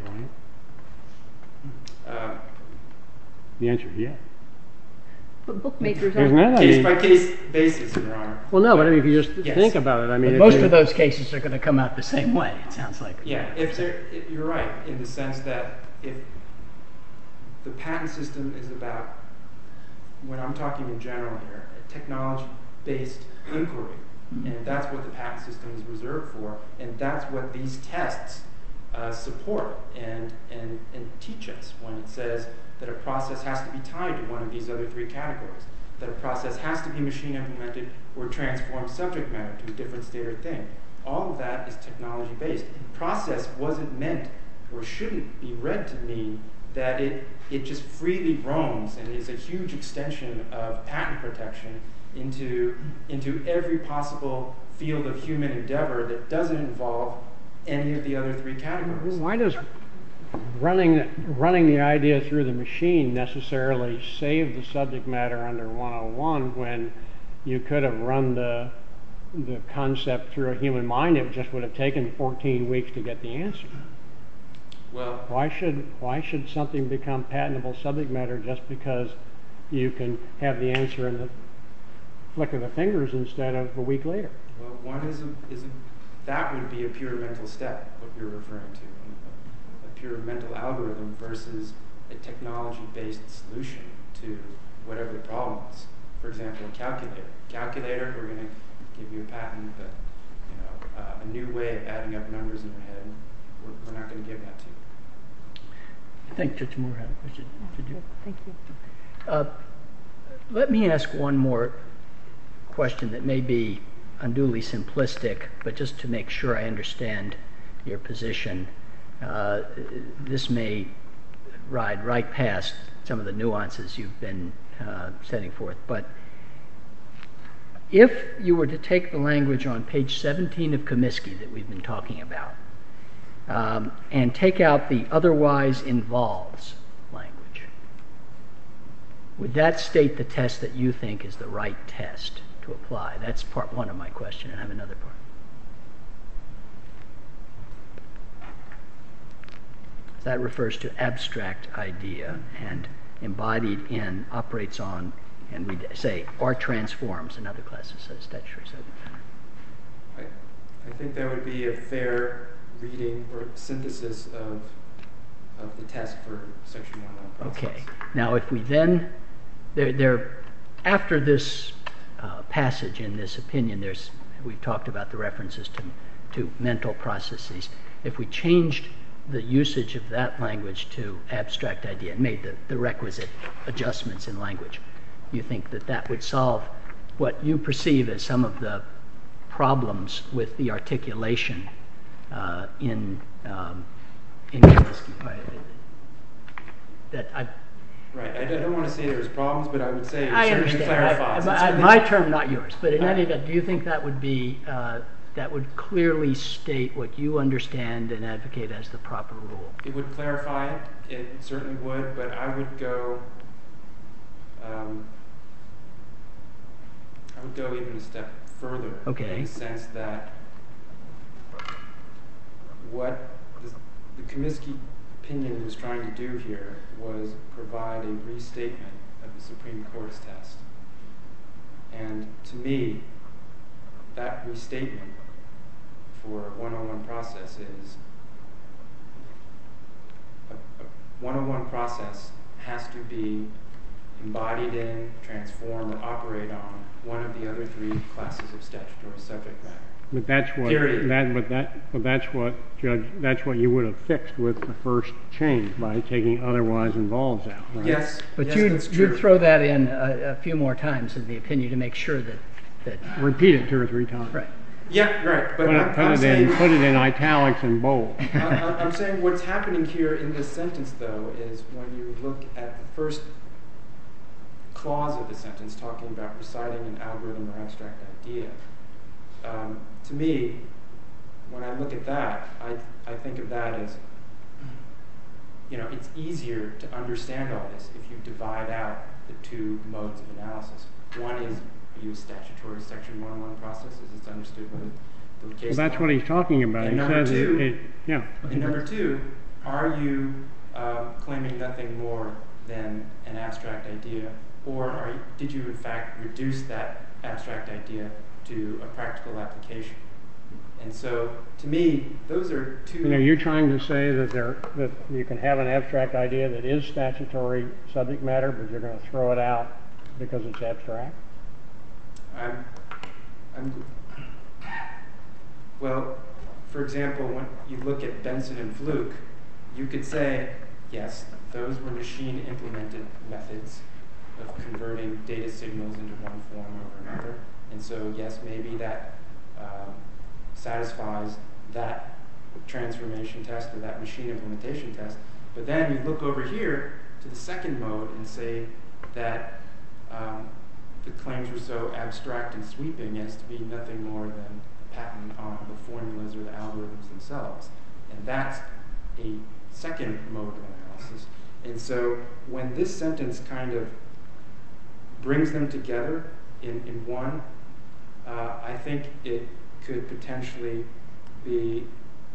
right? The answer is yes. But bookmakers Isn't are... it? Case-by-case basis, Your Honor. Well, no, but if you just think about it, I mean... Most of those cases are going to come out the same way, it sounds like. Yeah, you're right, in the sense that if the patent system is about, when I'm talking in general here, a technology-based inquiry, and that's what the patent system is reserved for, and that's what these tests support and teach us when it says that a process has to be tied to one of these other three categories, that a process has to be machine implemented or transform subject matter to a different state or thing. All of that is technology-based. Process wasn't meant or shouldn't be read to mean that it just freely roams and is a huge extension of patent protection into every possible field of human endeavor that doesn't involve any of the other three categories. Why does running the idea through the machine necessarily save the subject matter under 101 when you could have run the concept through a human mind? It just would have taken 14 weeks to get the answer. Well, why should something become patentable subject matter just because you can have the answer in the flick of the fingers instead of a week later? Well, one is that would be a pure mental step, what you're referring to, a pure mental algorithm versus a technology-based solution to whatever the problem is. For example, a calculator, we're going to give you a patent, but a new way of adding up numbers in your head, we're not going to give that to you. I think Judge Moore had a question. Did you? Thank you. Let me ask one more question that may be unduly simplistic, but just to make sure I understand your position. This may ride right past some of the nuances you've been setting forth, but if you were to take the language on page 17 of Comiskey that we've been talking about and take out the otherwise involves language, would that state the test that you think is the right test to apply? That's part one of my question, and I have another part. That refers to abstract idea and embodied in, operates on, and we say, or transforms. Another class that says statutory subject matter. I think that would be a fair reading or synthesis of the test for Section 101 process. Okay. Now, if we then, after this passage in this opinion, we've talked about the references to mental processes. If we changed the usage of that language to abstract idea and made the requisite adjustments in language, you think that would solve what you perceive as some of the problems with the articulation in Comiskey? Right. I don't want to say there's problems, but I would say it I certainly understand. clarifies. My term, not yours. But in any event, do you think that would be that would clearly state what you understand and advocate as the proper rule? It would clarify it. It certainly would, but I would go even a step further. Okay. In the sense that what the Comiskey opinion was trying to do here was provide a restatement of the Supreme Court's test. And to me, that restatement for a 101 process is a 101 process has to be embodied in, transform, or operate on one of the other three classes of statutory subject matter. But that's what Period. that's what you would have fixed with the first change by taking otherwise involves out, right? Yes, But yes, you'd that's true. throw that in a few more times in the opinion to make sure that Repeat it 2 or 3 times. right. Yeah, right. But Put it in italics and bold. I'm saying what's happening here in this sentence, though, is when you look at the first clause of the sentence talking about reciting an algorithm or abstract idea, to me, when I look at that, I think of that as, it's easier to understand all this if you divide out the 2 modes of analysis. One is use statutory Section 101 process as it's understood by the case Well, that's law. what he's talking about. And He number says two, yeah. And number 2, are you claiming nothing more than an abstract idea, or did you in fact reduce that abstract idea to a practical application? And so, to me, those are 2. You're trying to say that you can have an abstract idea that is statutory subject matter, but you're going to throw it out because it's abstract? Well, for example, when you look at Benson and Fluke, you could say, yes, those were machine-implemented methods of converting data signals into one form over another. And so, yes, maybe that satisfies that transformation test or that machine implementation test. But then you look over here to the second mode and say that the claims were so abstract and sweeping as to be nothing more than a patent on the formulas or the algorithms themselves. And that's a second mode of analysis. And so when this sentence kind of brings them together in one, I think it could potentially be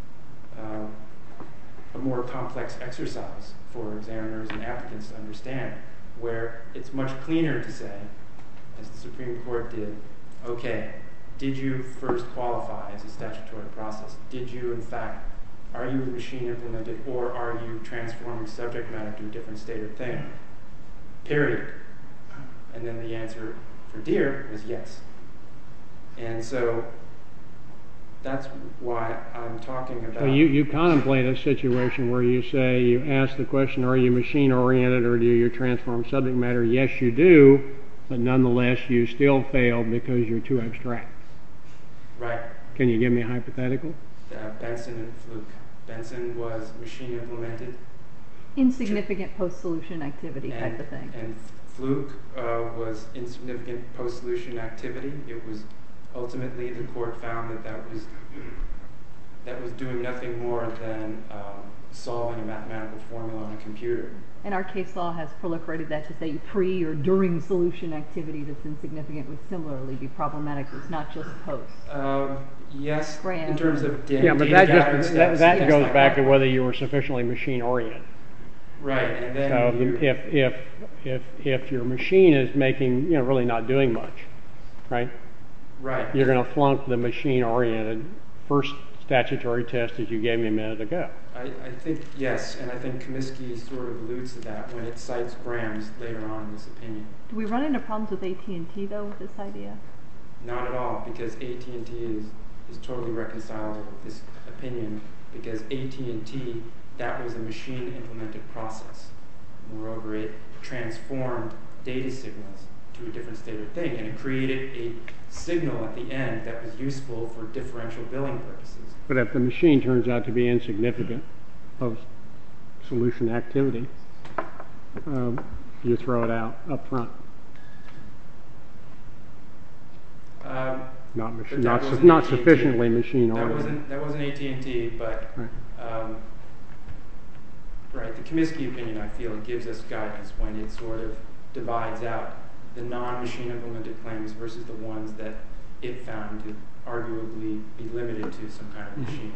a more complex exercise for examiners and applicants to understand, where it's much cleaner to say, as the Supreme Court did, okay, did you first qualify as a statutory process? Did you, in fact, are you machine implemented, or are you transforming subject matter to a different state or thing? Period. And then the answer for Deere was yes. And so that's why I'm talking about... So you contemplate a situation where you say, you ask the question, are you machine-oriented or do you transform subject matter? Yes, you do, but nonetheless, you still fail because you're too abstract. Right. Can you give me a hypothetical? Benson and Fluke. Benson was machine implemented. Insignificant post-solution activity type of thing. And Fluke was insignificant post-solution activity. It was ultimately the court found that was doing nothing more than solving a mathematical formula on a computer. And our case law has proliferated that to say pre or during solution activity that's insignificant would similarly be problematic. It's not just post. Yes, Graham. in terms of data. Yeah, but that goes back to whether you were sufficiently machine-oriented. Right, and then so if your machine is making, really not doing much, right? Right. You're going to flunk the machine-oriented first statutory test that you gave me a minute ago. I think, yes, and I think Comiskey sort of alludes to that when it cites Graham's later on in this opinion. Do we run into problems with AT&T, though, with this idea? Not at all, because AT&T is totally reconcilable with this opinion, because AT&T, that was a machine-implemented process. Moreover, it transformed data signals to a different state of thing, and it created a signal at the end that was useful for differential billing purposes. But if the machine turns out to be insignificant post-solution activity, you throw it out up front. Not sufficiently machine-oriented. That wasn't AT&T, but right. The Comiskey opinion, I feel, gives us guidance when it sort of divides out the non-machine implemented claims versus the ones that it found to arguably be limited to some kind of machine.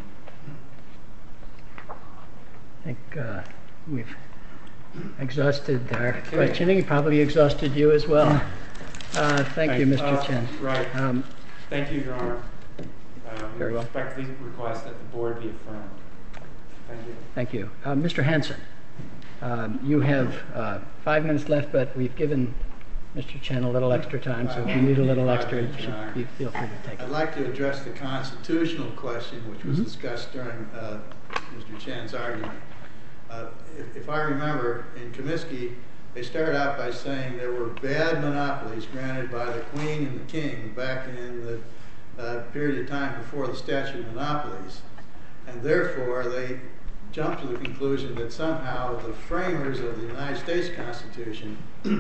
I think we've exhausted our questioning, probably exhausted you as well. Thank you, Mr. Chen. Right. Thank you, Your Honor. Very well. Respectfully request that the board be affirmed. Thank you. Thank you. Mr. Hanson, you have 5 minutes left, but we've given Mr. Chen a little extra time, so if you need a little extra, you feel free to take it. I'd like to address the constitutional question, which was discussed during Mr. Chen's argument. If I remember, in Comiskey, they started out by saying there were bad monopolies granted by the Queen and the King back in the period of time before the statute of monopolies. And therefore, they jumped to the conclusion that somehow the framers of the United States Constitution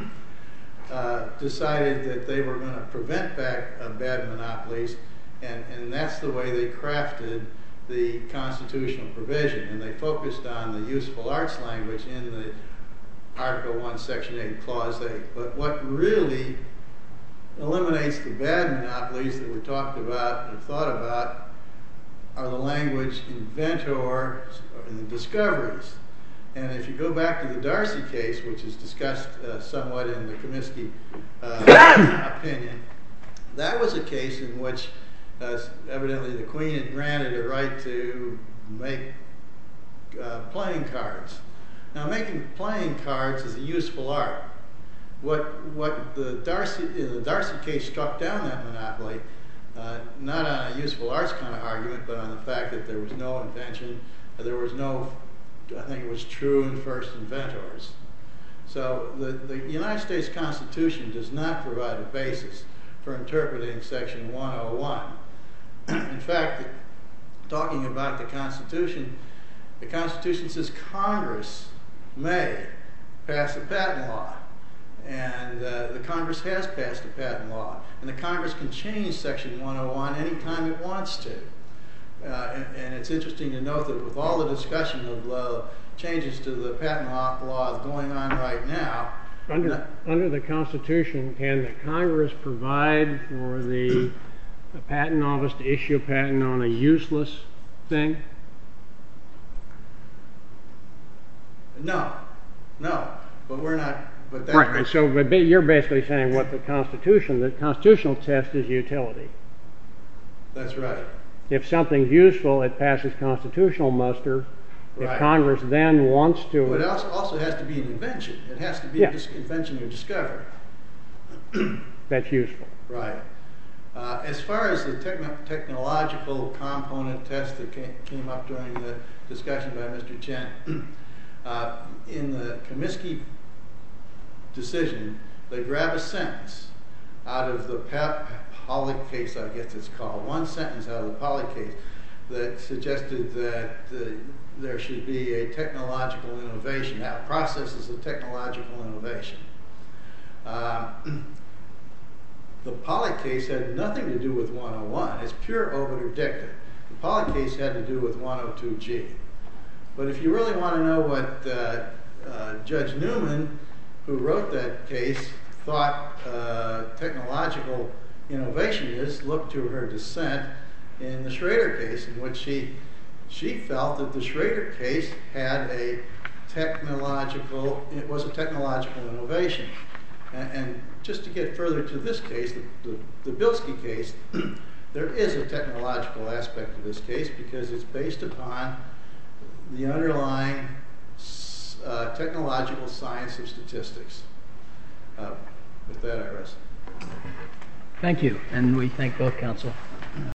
decided that they were going to prevent back bad monopolies, and that's the way they crafted the constitutional provision. And they focused on the useful arts language in the Article 1, Section 8, Clause 8. But what really eliminates the bad monopolies that were talked about and thought about are the language inventor and the discoveries. And if you go back to the Darcy case, which is discussed somewhat in the Comiskey opinion, that was a case in which evidently the Queen had granted a right to make playing cards. Now, making playing cards is a useful art. What the Darcy case struck down that monopoly, not on a useful arts kind of argument, but on the fact that there was no invention, there was no, I think it was true and first inventors. So the United States Constitution does not provide a basis for interpreting Section 101. In fact, talking about the Constitution says Congress may pass a patent law. And the Congress has passed a patent law. And the Congress can change Section 101 anytime it wants to. And it's interesting to note that with all the discussion of changes to the patent law going on right now, under the Constitution, can the Congress provide for the patent office to issue a patent on a useless thing? No. But we're not. But that, right. So you're basically saying what the constitutional test is utility. That's right. If something's useful, it passes constitutional muster. If Right. Congress then wants to... But it also has to be an invention. It has to be Yeah. an invention or discovery. That's useful. Right. As far as the technological component test that came up during the discussion by Mr. Chen, in the Comiskey decision, they grab a sentence out of the Pollock case, I guess it's called, one sentence out of the Pollock case that suggested that there should be a technological innovation. That process is a technological innovation. The Pollock case had nothing to do with 101. It's pure obiter dicta. The Pollock case had to do with 102G. But if you really want to know what Judge Newman, who wrote that case, thought technological innovation is, look to her dissent in the Schrader case, in which she felt that the Schrader case had it was a technological innovation. And just to get further to this case, the Bilski case, there is a technological aspect to this case because it's based upon the underlying technological science of statistics. With that, I rest. Thank you, and we thank both counsel.